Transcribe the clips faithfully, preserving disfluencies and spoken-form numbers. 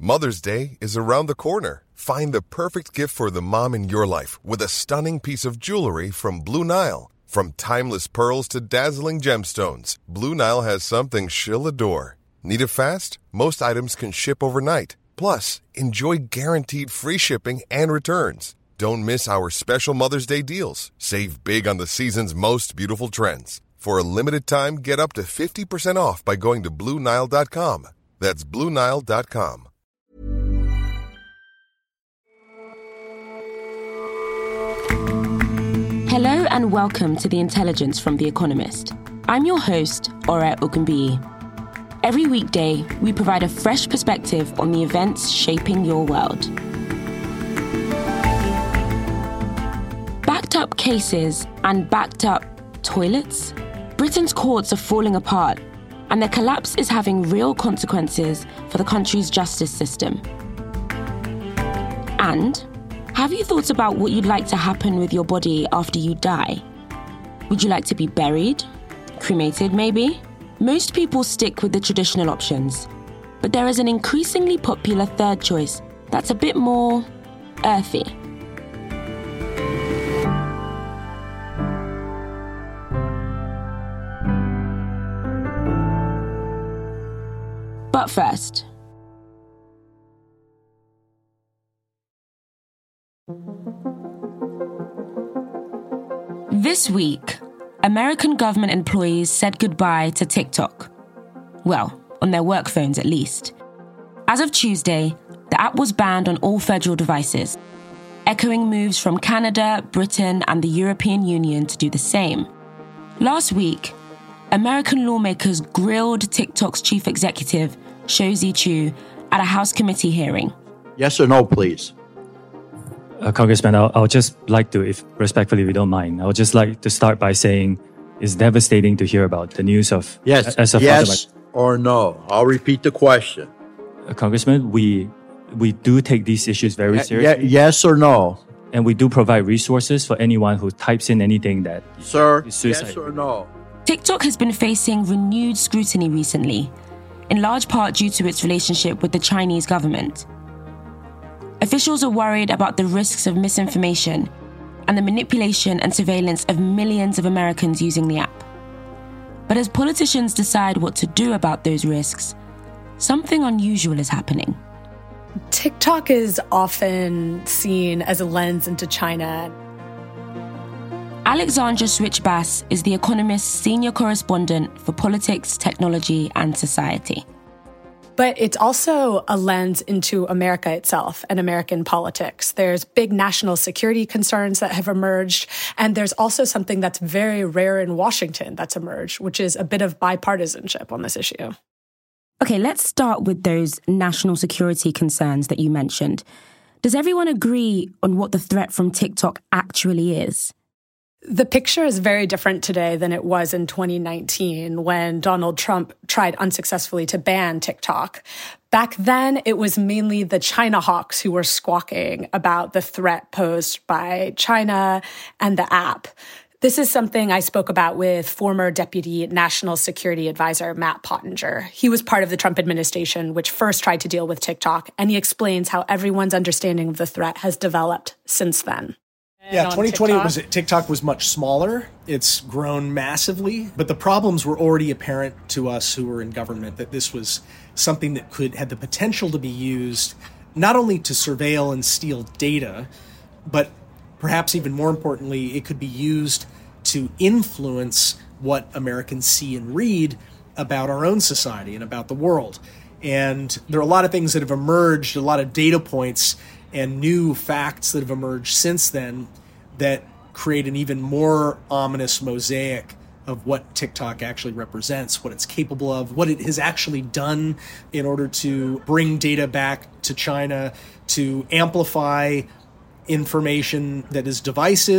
Mother's Day is around the corner. Find the perfect gift for the mom in your life with a stunning piece of jewelry from Blue Nile. From timeless pearls to dazzling gemstones, Blue Nile has something she'll adore. Need it fast? Most items can ship overnight. Plus, enjoy guaranteed free shipping and returns. Don't miss our special Mother's Day deals. Save big on the season's most beautiful trends. For a limited time, get up to fifty percent off by going to Blue Nile dot com. That's Blue Nile dot com. Hello and welcome to The Intelligence from The Economist. I'm your host, Ore Ogunbiyi. Every weekday, we provide a fresh perspective on the events shaping your world. Backed up cases and backed up toilets? Britain's courts are falling apart, and their collapse is having real consequences for the country's justice system. And have you thought about what you'd like to happen with your body after you die? Would you like to be buried? Cremated, maybe? Most people stick with the traditional options, but there is an increasingly popular third choice that's a bit more earthy. But first, this week, American government employees said goodbye to TikTok. Well, on their work phones at least. As of Tuesday, the app was banned on all federal devices, echoing moves from Canada, Britain, and the European Union to do the same. Last week, American lawmakers grilled TikTok's chief executive, Shou-Zi Chew, at a House committee hearing. Yes or no, please? Uh, Congressman, I'll, I'll just like to, if respectfully, if you don't mind, I would just like to start by saying it's devastating to hear about the news of... Yes, as a yes father, or no. I'll repeat the question. Uh, Congressman, we we do take these issues very Y- seriously. y- yes or no? And we do provide resources for anyone who types in anything that Sir, is suicide. yes or no? TikTok has been facing renewed scrutiny recently, in large part due to its relationship with the Chinese government. Officials are worried about the risks of misinformation and the manipulation and surveillance of millions of Americans using the app. But as politicians decide what to do about those risks, something unusual is happening. TikTok is often seen as a lens into China. Alexandra Switch-Bass is The Economist's senior correspondent for politics, technology, and society. But it's also a lens into America itself and American politics. There's big national security concerns that have emerged, and there's also something that's very rare in Washington that's emerged, which is a bit of bipartisanship on this issue. Okay, let's start with those national security concerns that you mentioned. Does everyone agree on what the threat from TikTok actually is? The picture is very different today than it was in twenty nineteen when Donald Trump tried unsuccessfully to ban TikTok. Back then, it was mainly the China hawks who were squawking about the threat posed by China and the app. This is something I spoke about with former Deputy National Security Advisor Matt Pottinger. He was part of the Trump administration, which first tried to deal with TikTok, and he explains how everyone's understanding of the threat has developed since then. Yeah, twenty twenty was TikTok was much smaller. It's grown massively, but the problems were already apparent to us who were in government, that this was something that could had the potential to be used not only to surveil and steal data, but perhaps even more importantly, it could be used to influence what Americans see and read about our own society and about the world. And there are a lot of things that have emerged, a lot of data points and new facts that have emerged since then that create an even more ominous mosaic of what TikTok actually represents, what it's capable of, what it has actually done in order to bring data back to China, to amplify information that is divisive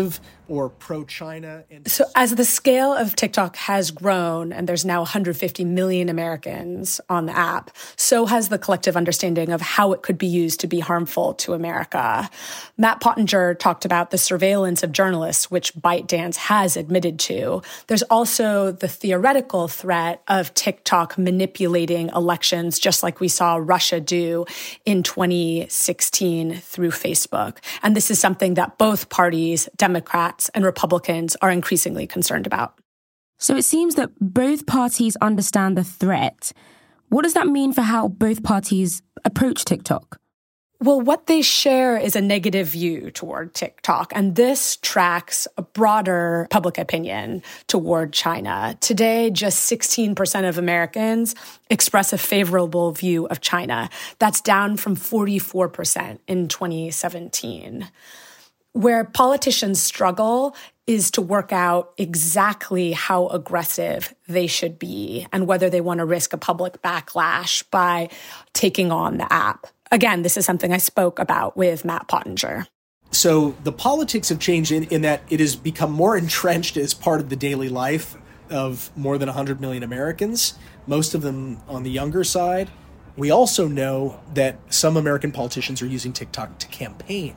or pro-China. And so as the scale of TikTok has grown, and there's now one hundred fifty million Americans on the app, so has the collective understanding of how it could be used to be harmful to America. Matt Pottinger talked about the surveillance of journalists, which ByteDance has admitted to. There's also the theoretical threat of TikTok manipulating elections, just like we saw Russia do in twenty sixteen through Facebook. And this is something that both parties, Democrats and Republicans, are increasingly concerned about. So it seems that both parties understand the threat. What does that mean for how both parties approach TikTok? Well, what they share is a negative view toward TikTok, and this tracks a broader public opinion toward China. Today, just sixteen percent of Americans express a favorable view of China. That's down from forty-four percent in twenty seventeen. Where politicians struggle is to work out exactly how aggressive they should be and whether they want to risk a public backlash by taking on the app. Again, this is something I spoke about with Matt Pottinger. So the politics have changed in, in that it has become more entrenched as part of the daily life of more than one hundred million Americans, most of them on the younger side. We also know that some American politicians are using TikTok to campaign.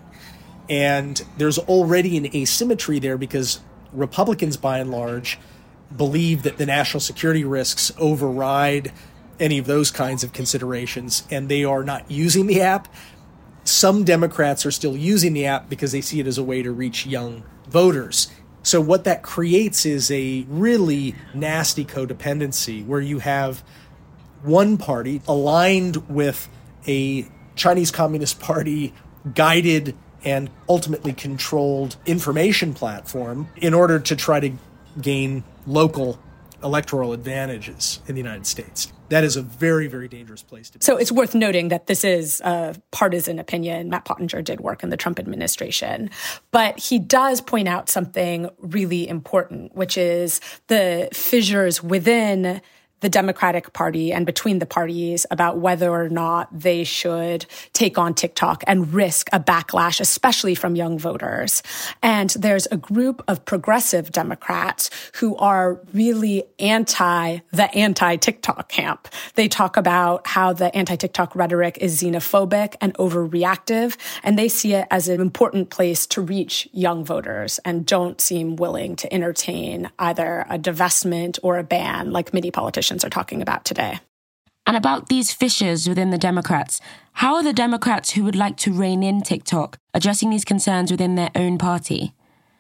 And there's already an asymmetry there because Republicans, by and large, believe that the national security risks override any of those kinds of considerations, and they are not using the app. Some Democrats are still using the app because they see it as a way to reach young voters. So what that creates is a really nasty codependency where you have one party aligned with a Chinese Communist Party guided and ultimately controlled information platform in order to try to gain local electoral advantages in the United States. That is a very, very dangerous place to be. So it's worth noting that this is a partisan opinion. Matt Pottinger did work in the Trump administration. But he does point out something really important, which is the fissures within the Democratic Party and between the parties about whether or not they should take on TikTok and risk a backlash, especially from young voters. And there's a group of progressive Democrats who are really anti the anti-TikTok camp. They talk about how the anti-TikTok rhetoric is xenophobic and overreactive, and they see it as an important place to reach young voters and don't seem willing to entertain either a divestment or a ban like many politicians are talking about today. And about these fissures within the Democrats, how are the Democrats who would like to rein in TikTok addressing these concerns within their own party?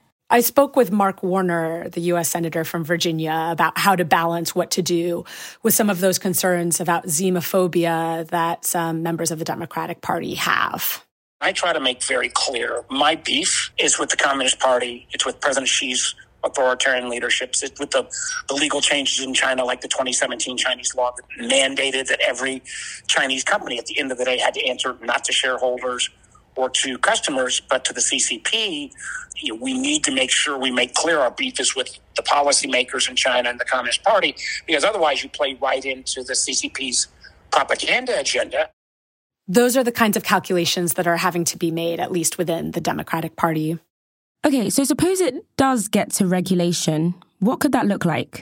I spoke with Mark Warner, the U S Senator from Virginia, about how to balance what to do with some of those concerns about xenophobia that some members of the Democratic Party have. I try to make very clear my beef is with the Communist Party. It's with President Xi's authoritarian leaderships. It's with the, the legal changes in China, like the twenty seventeen Chinese law that mandated that every Chinese company at the end of the day had to answer not to shareholders or to customers, but to the C C P. You know, we need to make sure we make clear our beef is with the policymakers in China and the Communist Party, because otherwise you play right into the C C P's propaganda agenda. Those are the kinds of calculations that are having to be made, at least within the Democratic Party. Okay, so suppose it does get to regulation. What could that look like?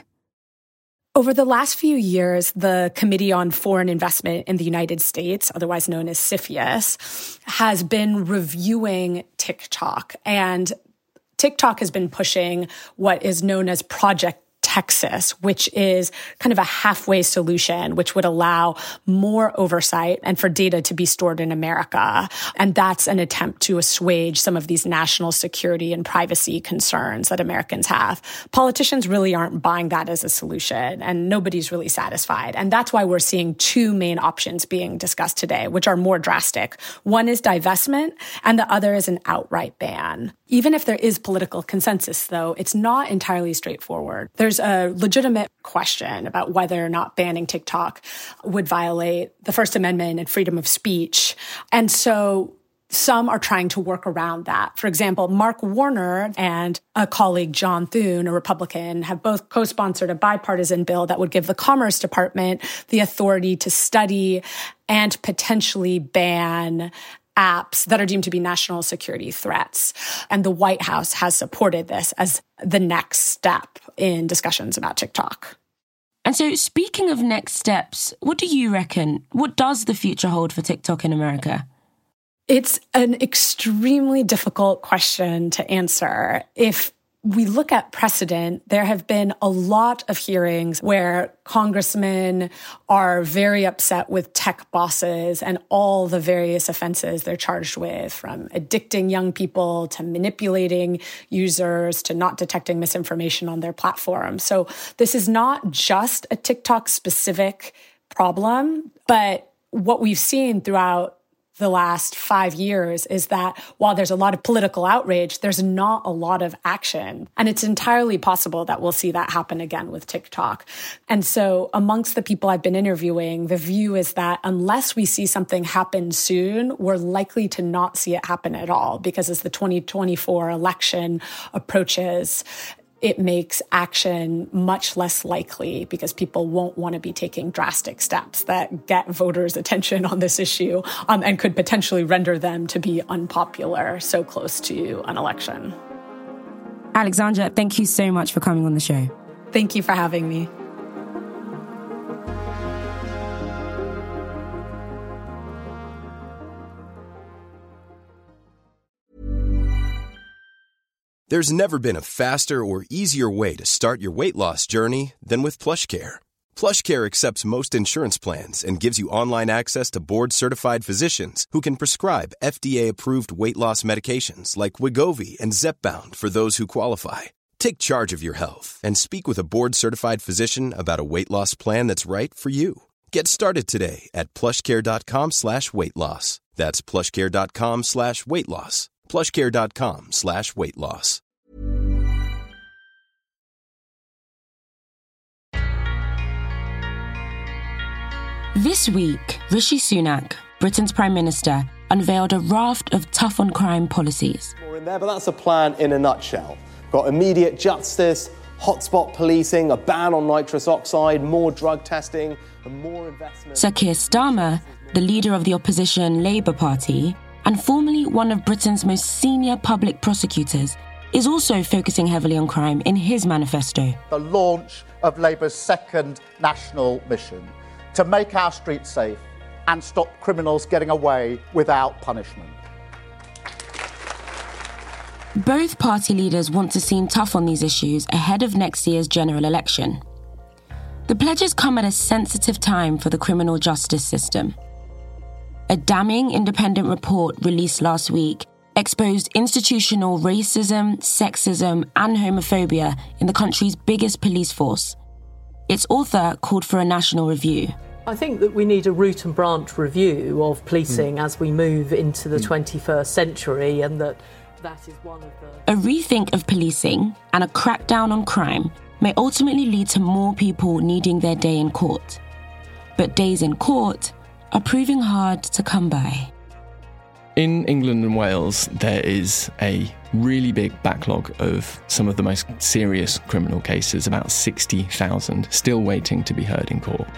Over the last few years, the Committee on Foreign Investment in the United States, otherwise known as CFIUS, has been reviewing TikTok. And TikTok has been pushing what is known as Project Texas, which is kind of a halfway solution, which would allow more oversight and for data to be stored in America. And that's an attempt to assuage some of these national security and privacy concerns that Americans have. Politicians really aren't buying that as a solution, and nobody's really satisfied. And that's why we're seeing two main options being discussed today, which are more drastic. One is divestment, and the other is an outright ban. Even if there is political consensus, though, it's not entirely straightforward. There's a legitimate question about whether or not banning TikTok would violate the First Amendment and freedom of speech. And so some are trying to work around that. For example, Mark Warner and a colleague, John Thune, a Republican, have both co-sponsored a bipartisan bill that would give the Commerce Department the authority to study and potentially ban apps that are deemed to be national security threats. And the White House has supported this as the next step in discussions about TikTok. And so speaking of next steps, what do you reckon? What does the future hold for TikTok in America? It's an extremely difficult question to answer. If we look at precedent, there have been a lot of hearings where congressmen are very upset with tech bosses and all the various offenses they're charged with, from addicting young people to manipulating users to not detecting misinformation on their platform. So this is not just a TikTok-specific problem, but what we've seen throughout the last five years is that while there's a lot of political outrage, there's not a lot of action. And it's entirely possible that we'll see that happen again with TikTok. And so amongst the people I've been interviewing, the view is that unless we see something happen soon, we're likely to not see it happen at all, because as the twenty twenty-four election approaches, it makes action much less likely because people won't want to be taking drastic steps that get voters' attention on this issue um, and could potentially render them to be unpopular so close to an election. Alexandra, thank you so much for coming on the show. Thank you for having me. There's never been a faster or easier way to start your weight loss journey than with PlushCare. PlushCare accepts most insurance plans and gives you online access to board-certified physicians who can prescribe F D A-approved weight loss medications like Wegovy and Zepbound for those who qualify. Take charge of your health and speak with a board-certified physician about a weight loss plan that's right for you. Get started today at plushcare.com slash weight loss. That's plushcare.com slash weight loss. plushcare.com slash weight loss. This week, Rishi Sunak, Britain's Prime Minister, unveiled a raft of tough-on-crime policies. More in there, but that's a plan in a nutshell. Got immediate justice, hotspot policing, a ban on nitrous oxide, more drug testing, and more investment. Sir Keir Starmer, the leader of the opposition Labour Party, and formerly one of Britain's most senior public prosecutors, is also focusing heavily on crime in his manifesto. The launch of Labour's second national mission to make our streets safe and stop criminals getting away without punishment. Both party leaders want to seem tough on these issues ahead of next year's general election. The pledges come at a sensitive time for the criminal justice system. A damning independent report released last week exposed institutional racism, sexism, and homophobia in the country's biggest police force. Its author called for a national review. I think that we need a root and branch review of policing mm. as we move into the mm. twenty-first century, and that that is one of the... A rethink of policing and a crackdown on crime may ultimately lead to more people needing their day in court. But days in court are proving hard to come by. In England and Wales, there is a really big backlog of some of the most serious criminal cases, about sixty thousand, still waiting to be heard in court.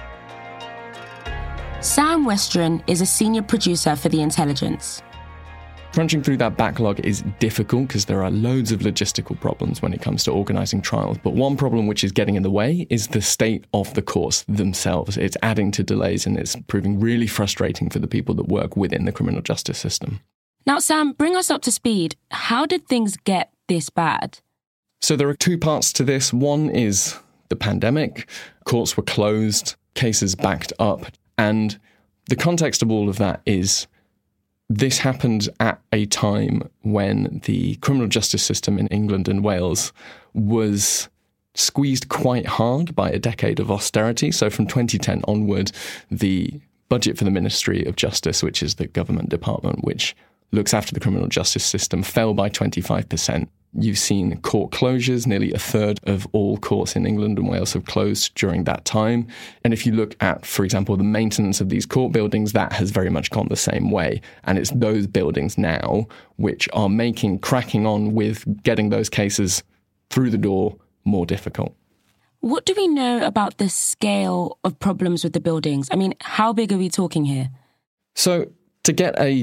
Sam Westron is a senior producer for The Intelligence. Crunching through that backlog is difficult because there are loads of logistical problems when it comes to organising trials. But one problem which is getting in the way is the state of the courts themselves. It's adding to delays and it's proving really frustrating for the people that work within the criminal justice system. Now, Sam, bring us up to speed. How did things get this bad? So there are two parts to this. One is the pandemic. Courts were closed, cases backed up. And the context of all of that is this happened at a time when the criminal justice system in England and Wales was squeezed quite hard by a decade of austerity. So from twenty ten onward, the budget for the Ministry of Justice, which is the government department which looks after the criminal justice system, fell by twenty-five percent. You've seen court closures. Nearly a third of all courts in England and Wales have closed during that time. And if you look at, for example, the maintenance of these court buildings, that has very much gone the same way. And it's those buildings now which are making cracking on with getting those cases through the door more difficult. What do we know about the scale of problems with the buildings? I mean, how big are we talking here? So to get a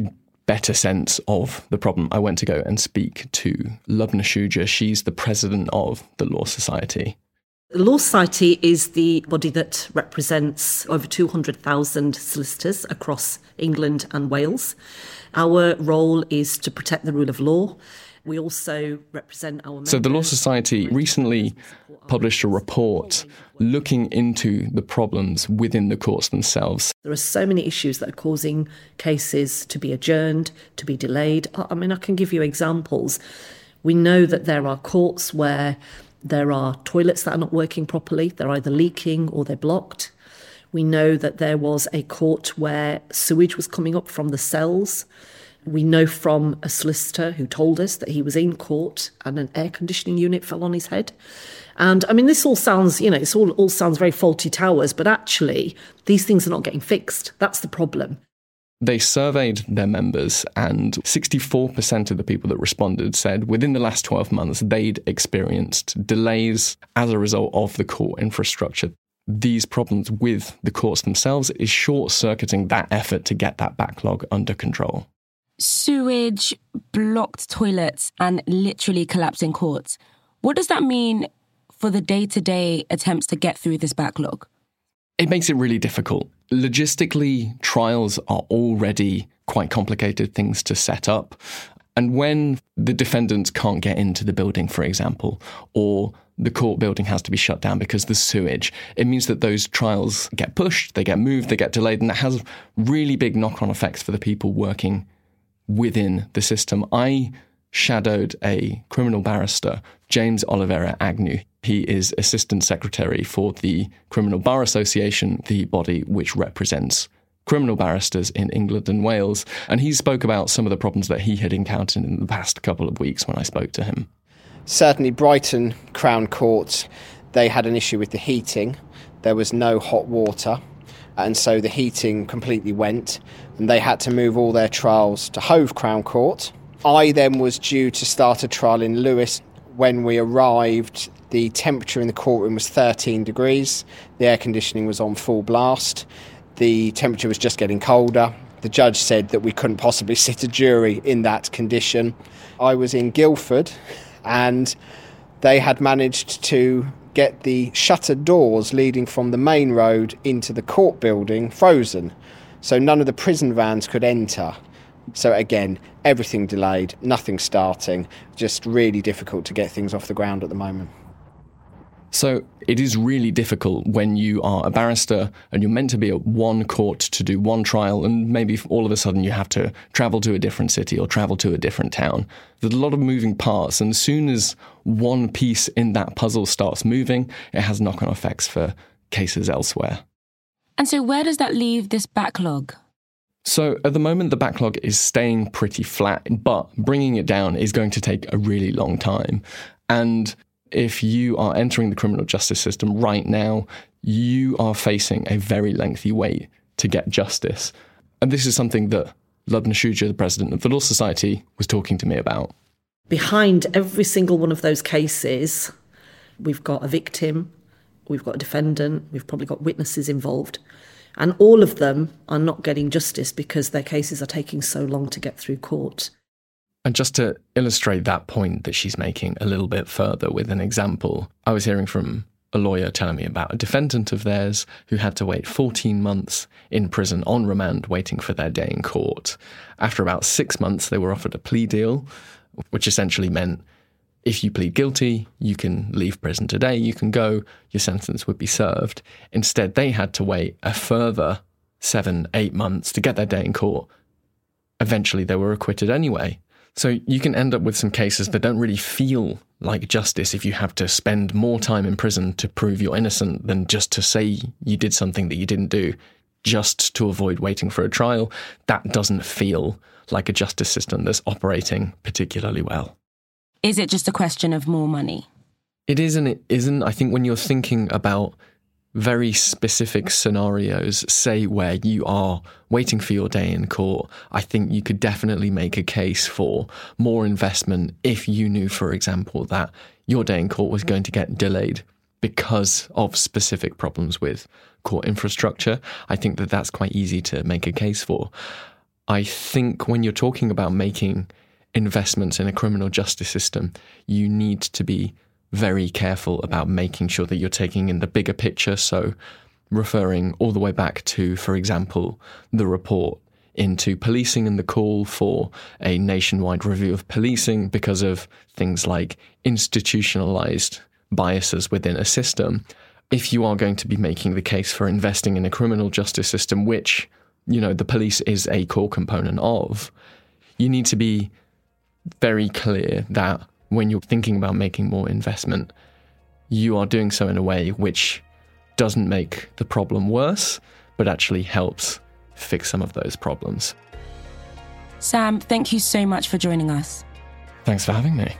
better sense of the problem, I went to go and speak to Lubna Shuja. She's the president of the Law Society. The Law Society is the body that represents over two hundred thousand solicitors across England and Wales. Our role is to protect the rule of law. We also represent our members. So the Law Society recently published a report looking into the problems within the courts themselves. There are so many issues that are causing cases to be adjourned, to be delayed. I mean, I can give you examples. We know that there are courts where there are toilets that are not working properly. They're either leaking or they're blocked. We know that there was a court where sewage was coming up from the cells. We know from a solicitor who told us that he was in court and an air conditioning unit fell on his head. And I mean, this all sounds, you know, it's all, all sounds very faulty towers, but actually these things are not getting fixed. That's the problem. They surveyed their members, and sixty-four percent of the people that responded said within the last twelve months they'd experienced delays as a result of the court infrastructure. These problems with the courts themselves is short-circuiting that effort to get that backlog under control. Sewage, blocked toilets, and literally collapsing courts. What does that mean for the day-to-day attempts to get through this backlog? It makes it really difficult. Logistically, trials are already quite complicated things to set up. And when the defendants can't get into the building, for example, or the court building has to be shut down because there's sewage, it means that those trials get pushed, they get moved, they get delayed, and that has really big knock-on effects for the people working within the system. I shadowed a criminal barrister, James Oliveira Agnew. He is Assistant Secretary for the Criminal Bar Association, the body which represents criminal barristers in England and Wales. And he spoke about some of the problems that he had encountered in the past couple of weeks when I spoke to him. Certainly Brighton Crown Court, they had an issue with the heating. There was no hot water, and so the heating completely went, and they had to move all their trials to Hove Crown Court. I then was due to start a trial in Lewes. When we arrived, the temperature in the courtroom was thirteen degrees. The air conditioning was on full blast. The temperature was just getting colder. The judge said that we couldn't possibly sit a jury in that condition. I was in Guildford, and they had managed to get the shuttered doors leading from the main road into the court building frozen. So none of the prison vans could enter. So again, everything delayed, nothing starting, just really difficult to get things off the ground at the moment. So it is really difficult when you are a barrister and you're meant to be at one court to do one trial, and maybe all of a sudden you have to travel to a different city or travel to a different town. There's a lot of moving parts, and as soon as one piece in that puzzle starts moving, it has knock-on effects for cases elsewhere. And so where does that leave this backlog? So at the moment, the backlog is staying pretty flat, but bringing it down is going to take a really long time. And if you are entering the criminal justice system right now, you are facing a very lengthy wait to get justice. And this is something that Lubna Shuja, the president of the Law Society, was talking to me about. Behind every single one of those cases, we've got a victim, we've got a defendant, we've probably got witnesses involved. And all of them are not getting justice because their cases are taking so long to get through court. And just to illustrate that point that she's making a little bit further with an example, I was hearing from a lawyer telling me about a defendant of theirs who had to wait fourteen months in prison on remand waiting for their day in court. After about six months, they were offered a plea deal, which essentially meant if you plead guilty, you can leave prison today, you can go, your sentence would be served. Instead, they had to wait a further seven, eight months to get their day in court. Eventually, they were acquitted anyway. So you can end up with some cases that don't really feel like justice if you have to spend more time in prison to prove you're innocent than just to say you did something that you didn't do, just to avoid waiting for a trial. That doesn't feel like a justice system that's operating particularly well. Is it just a question of more money? It is and it isn't. I think when you're thinking about very specific scenarios, say where you are waiting for your day in court, I think you could definitely make a case for more investment if you knew, for example, that your day in court was going to get delayed because of specific problems with court infrastructure. I think that that's quite easy to make a case for. I think when you're talking about making investments in a criminal justice system, you need to be very careful about making sure that you're taking in the bigger picture. So referring all the way back to, for example, the report into policing and the call for a nationwide review of policing because of things like institutionalized biases within a system. If you are going to be making the case for investing in a criminal justice system, which, you know, the police is a core component of, you need to be very clear that when you're thinking about making more investment, you are doing so in a way which doesn't make the problem worse, but actually helps fix some of those problems. Sam, thank you so much for joining us. Thanks for having me.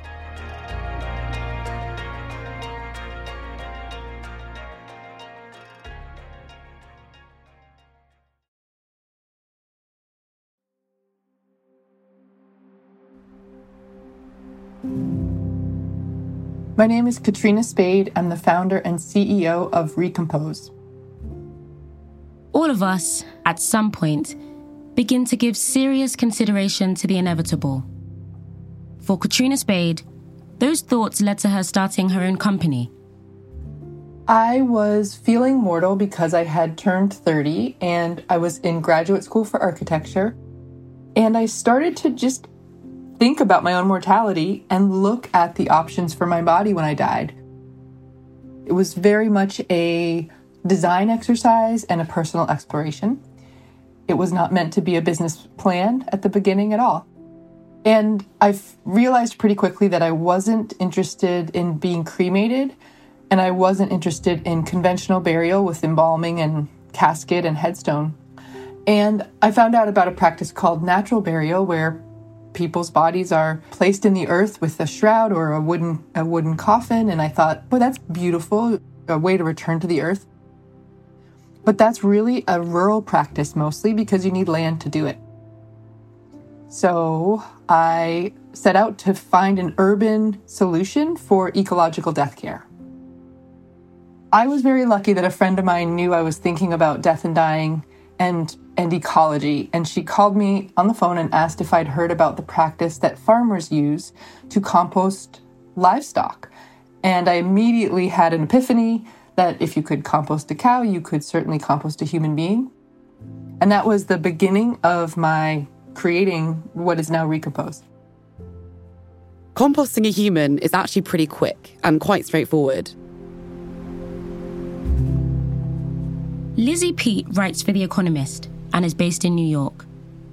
My name is Katrina Spade. I'm the founder and C E O of Recompose. All of us, at some point, begin to give serious consideration to the inevitable. For Katrina Spade, those thoughts led to her starting her own company. I was feeling mortal because I had turned thirty and I was in graduate school for architecture. And I started to just think about my own mortality and look at the options for my body when I died. It was very much a design exercise and a personal exploration. It was not meant to be a business plan at the beginning at all. And I realized pretty quickly that I wasn't interested in being cremated, and I wasn't interested in conventional burial with embalming and casket and headstone. And I found out about a practice called natural burial, where people's bodies are placed in the earth with a shroud or a wooden a wooden coffin, and I thought, boy, that's beautiful, a way to return to the earth. But that's really a rural practice mostly because you need land to do it. So I set out to find an urban solution for ecological death care. I was very lucky that a friend of mine knew I was thinking about death and dying and and ecology, and she called me on the phone and asked if I'd heard about the practice that farmers use to compost livestock. And I immediately had an epiphany that if you could compost a cow, you could certainly compost a human being. And that was the beginning of my creating what is now Recompose. Composting a human is actually pretty quick and quite straightforward. Lizzie Peat writes for The Economist and is based in New York.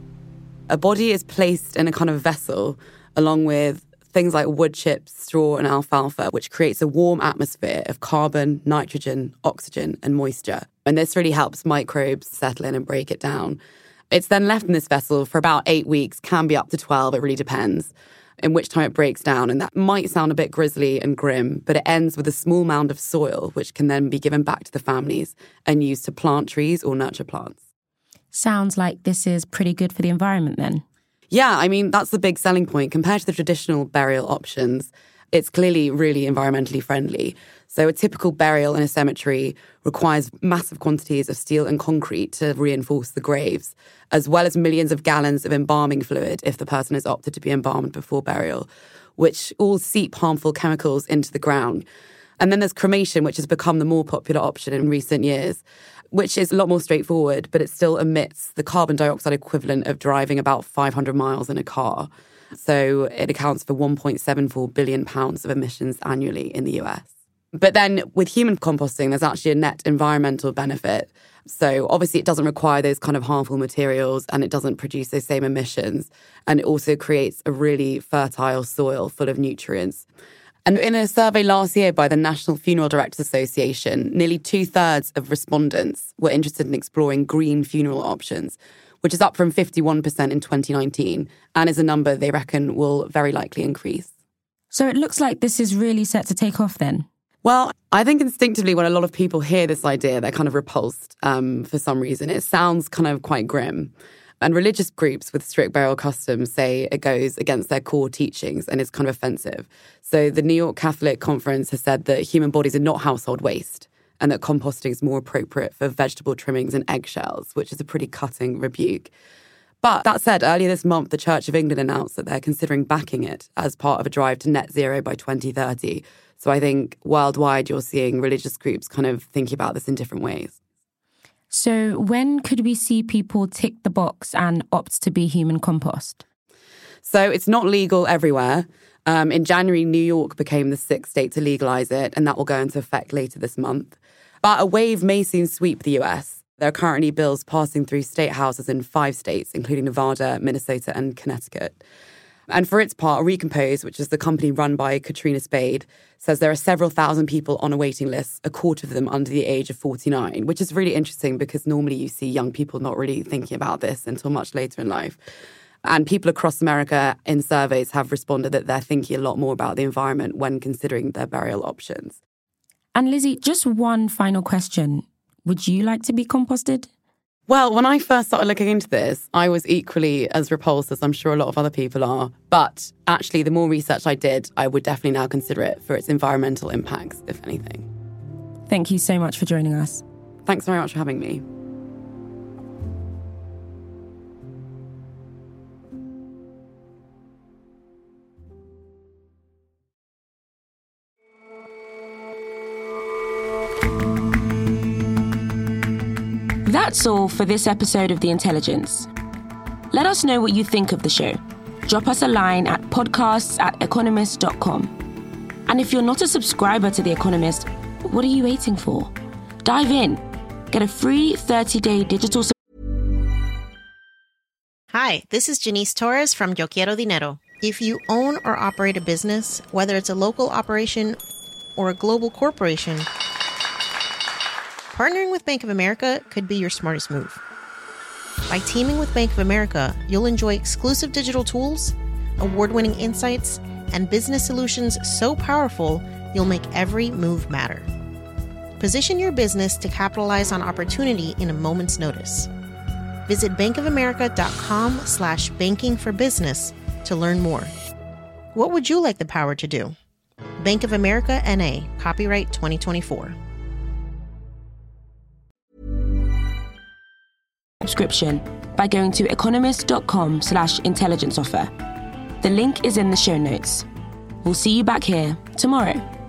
A body is placed in a kind of vessel along with things like wood chips, straw and alfalfa, which creates a warm atmosphere of carbon, nitrogen, oxygen and moisture. And this really helps microbes settle in and break it down. It's then left in this vessel for about eight weeks, can be up to twelve, it really depends, in which time it breaks down. And that might sound a bit grisly and grim, but it ends with a small mound of soil, which can then be given back to the families and used to plant trees or nurture plants. Sounds like this is pretty good for the environment then. Yeah, I mean, that's the big selling point. Compared to the traditional burial options, it's clearly really environmentally friendly. So a typical burial in a cemetery requires massive quantities of steel and concrete to reinforce the graves, as well as millions of gallons of embalming fluid if the person has opted to be embalmed before burial, which all seep harmful chemicals into the ground. And then there's cremation, which has become the more popular option in recent years, which is a lot more straightforward, but it still emits the carbon dioxide equivalent of driving about five hundred miles in a car. So it accounts for one point seven four billion pounds of emissions annually in the U S. But then with human composting, there's actually a net environmental benefit. So obviously it doesn't require those kind of harmful materials and it doesn't produce those same emissions. And it also creates a really fertile soil full of nutrients. And in a survey last year by the National Funeral Directors Association, nearly two-thirds of respondents were interested in exploring green funeral options, which is up from fifty-one percent in twenty nineteen, and is a number they reckon will very likely increase. So it looks like this is really set to take off then. Well, I think instinctively when a lot of people hear this idea, they're kind of repulsed um, for some reason. It sounds kind of quite grim. And religious groups with strict burial customs say it goes against their core teachings and is kind of offensive. So the New York Catholic Conference has said that human bodies are not household waste and that composting is more appropriate for vegetable trimmings and eggshells, which is a pretty cutting rebuke. But that said, earlier this month, the Church of England announced that they're considering backing it as part of a drive to net zero by twenty thirty. So I think worldwide, you're seeing religious groups kind of thinking about this in different ways. So when could we see people tick the box and opt to be human compost? So it's not legal everywhere. Um, in January, New York became the sixth state to legalise it, and that will go into effect later this month. But a wave may soon sweep the U S. There are currently bills passing through state houses in five states, including Nevada, Minnesota, and Connecticut. And for its part, Recompose, which is the company run by Katrina Spade, says there are several thousand people on a waiting list, a quarter of them under the age of forty-nine, which is really interesting because normally you see young people not really thinking about this until much later in life. And people across America in surveys have responded that they're thinking a lot more about the environment when considering their burial options. And Lizzie, just one final question. Would you like to be composted? Well, when I first started looking into this, I was equally as repulsed as I'm sure a lot of other people are. But actually, the more research I did, I would definitely now consider it for its environmental impacts, if anything. Thank you so much for joining us. Thanks very much for having me. That's all for this episode of The Intelligence. Let us know what you think of the show. Drop us a line at podcasts at economist dot com. And if you're not a subscriber to The Economist, what are you waiting for? Dive in. Get a free thirty-day digital... Hi, this is Janice Torres from Yo Quiero Dinero. If you own or operate a business, whether it's a local operation or a global corporation, partnering with Bank of America could be your smartest move. By teaming with Bank of America, you'll enjoy exclusive digital tools, award-winning insights, and business solutions so powerful, you'll make every move matter. Position your business to capitalize on opportunity in a moment's notice. Visit bankofamerica.com slash banking for business to learn more. What would you like the power to do? Bank of America N A, copyright twenty twenty-four. Subscription by going to economist.com slash intelligence offer. The link is in the show notes. We'll see you back here tomorrow.